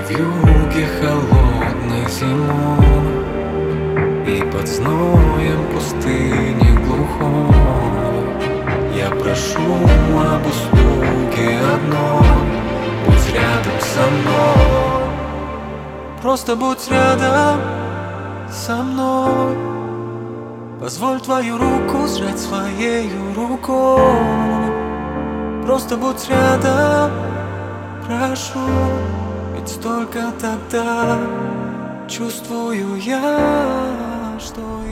вьюге холодной зимой и под зноем пустыни глухой я прошу об услуге одной: будь рядом со мной. Просто будь рядом со мной. Позволь твою руку сжать своею рукой. Просто будь рядом, прошу. Ведь только тогда чувствую я, что